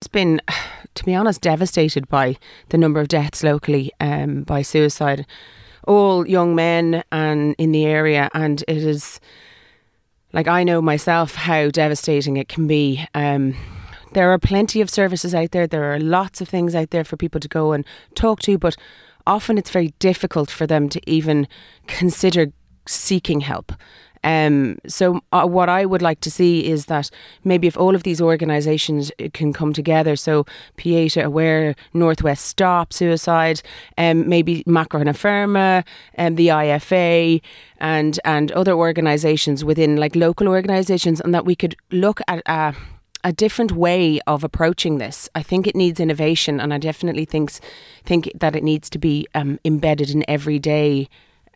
just been, to be honest, devastated by the number of deaths locally by suicide. All young men and in the area, and it is, like, I know myself how devastating it can be. There are plenty of services out there. There are lots of things out there for people to go and talk to, but often it's very difficult for them to even consider seeking help. So what I would like to see is that maybe if all of these organisations can come together, so Pieta Aware, Northwest Stop Suicide, maybe Macra na Firma, the IFA and other organisations within, like, local organisations, and that we could look at a different way of approaching this. I think it needs innovation, and I definitely think that it needs to be embedded in everyday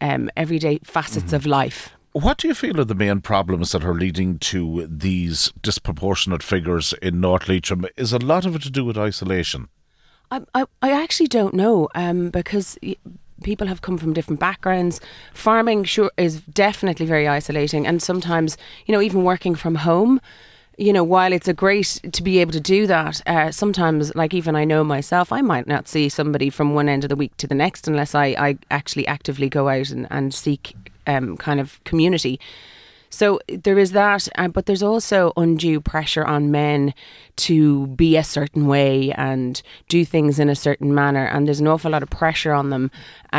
facets of life. What do you feel are the main problems that are leading to these disproportionate figures in North Leitrim? Is a lot of it to do with isolation? I actually don't know, because people have come from different backgrounds. Farming, sure, is definitely very isolating, and sometimes, even working from home, while it's a great to be able to do that, sometimes, like, even I know myself, I might not see somebody from one end of the week to the next unless I actually actively go out and seek kind of community. So there is that, but there's also undue pressure on men to be a certain way and do things in a certain manner, and there's an awful lot of pressure on them,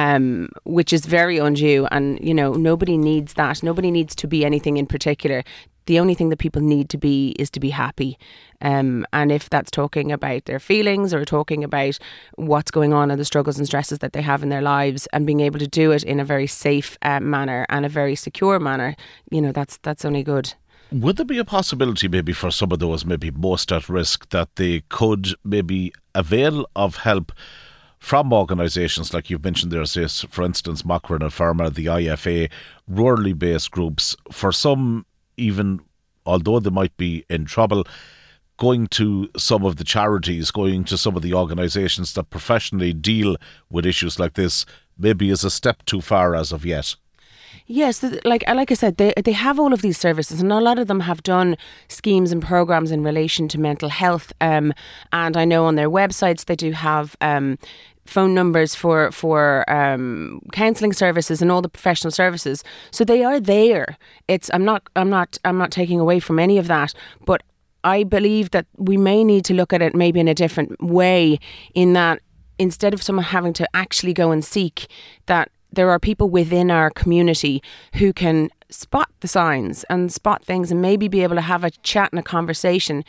which is very undue, and nobody needs that. Nobody needs to be anything in particular. The only thing that people need to be is to be happy. And if that's talking about their feelings or talking about what's going on and the struggles and stresses that they have in their lives, and being able to do it in a very safe manner and a very secure manner, that's only good. Would there be a possibility maybe for some of those maybe most at risk that they could maybe avail of help from organisations like you've mentioned there, say, for instance, Macra na Firma, the IFA, rurally based groups, for some, even although they might be in trouble, going to some of the charities, going to some of the organisations that professionally deal with issues like this, maybe is a step too far as of yet? Yes, like I said, they have all of these services, and a lot of them have done schemes and programmes in relation to mental health. And I know on their websites they do have phone numbers for counselling services and all the professional services. So they are there. I'm not taking away from any of that, but I believe that we may need to look at it maybe in a different way, in that instead of someone having to actually go and seek, that there are people within our community who can spot the signs and spot things and maybe be able to have a chat and a conversation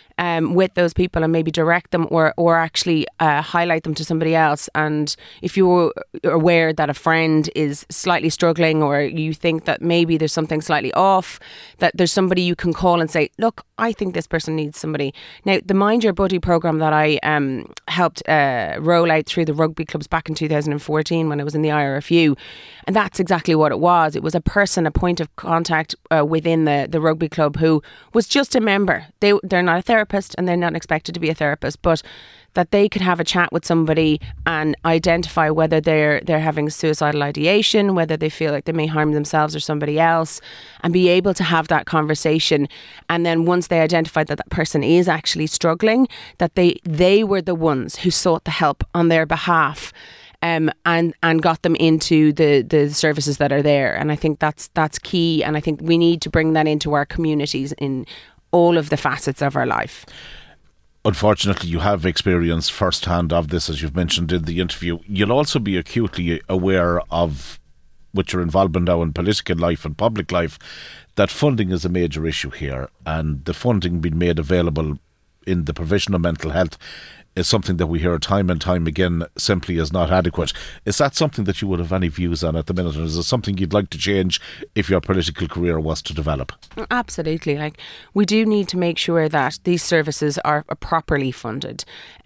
with those people, and maybe direct them or actually highlight them to somebody else. And if you're aware that a friend is slightly struggling, or you think that maybe there's something slightly off, that there's somebody you can call and say, look, I think this person needs somebody. Now, the Mind Your Buddy programme that I helped roll out through the rugby clubs back in 2014 when I was in the IRFU, and that's exactly what it was. It was a person, a point of contact within the rugby club who was just a member. They're not a therapist, and they're not expected to be a therapist, but that they could have a chat with somebody and identify whether they're having suicidal ideation, whether they feel like they may harm themselves or somebody else, and be able to have that conversation. And then once they identified that that person is actually struggling, that they were the ones who sought the help on their behalf. And got them into the services that are there. And I think that's key, and I think we need to bring that into our communities in all of the facets of our life. Unfortunately, you have experience firsthand of this, as you've mentioned in the interview. You'll also be acutely aware of, with your involvement now in political life and public life, that funding is a major issue here, and the funding being made available in the provision of mental health is something that we hear time and time again simply is not adequate. Is that something that you would have any views on at the minute, or is it something you'd like to change if your political career was to develop? Absolutely. Like, we do need to make sure that these services are properly funded.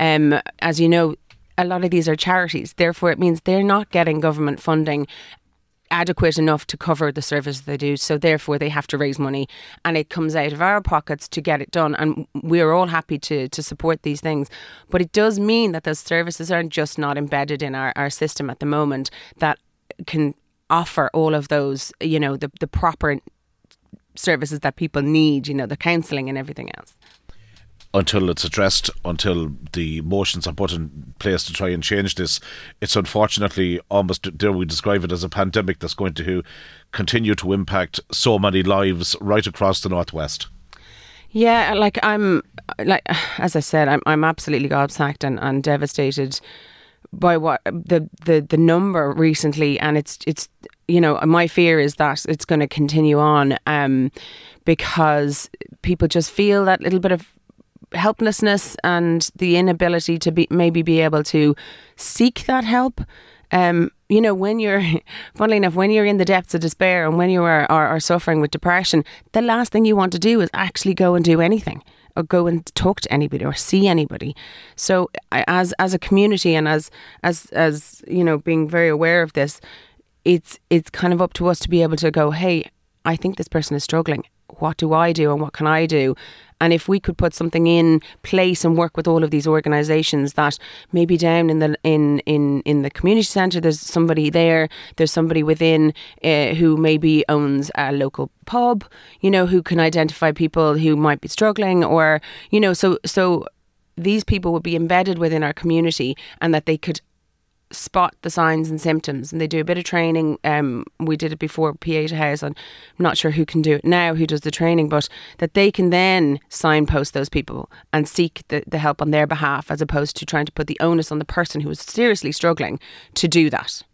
As you know, a lot of these are charities, therefore it means they're not getting government funding adequate enough to cover the service they do, so therefore they have to raise money, and it comes out of our pockets to get it done, and we're all happy to support these things. But it does mean that those services are just not embedded in our system at the moment that can offer all of those, the proper services that people need, the counselling and everything else. until it's addressed, until the motions are put in place to try and change this. It's unfortunately almost, dare we describe it as a pandemic that's going to continue to impact so many lives right across the Northwest. Yeah, as I said, I'm absolutely gobsmacked and devastated by what the number recently, and it's my fear is that it's going to continue on because people just feel that little bit of helplessness and the inability to be able to seek that help. When you're, funnily enough, when you're in the depths of despair and when you are suffering with depression, the last thing you want to do is actually go and do anything or go and talk to anybody or see anybody. So as a community and as being very aware of this, it's kind of up to us to be able to go, hey, I think this person is struggling. What do I do and what can I do? And if we could put something in place and work with all of these organisations, that maybe down in the community centre there's somebody there, there's somebody within who maybe owns a local pub, who can identify people who might be struggling, or so these people would be embedded within our community, and that they could spot the signs and symptoms, and they do a bit of training. We did it before, Pieta House, and I'm not sure who can do it now, who does the training, but that they can then signpost those people and seek the help on their behalf, as opposed to trying to put the onus on the person who is seriously struggling to do that.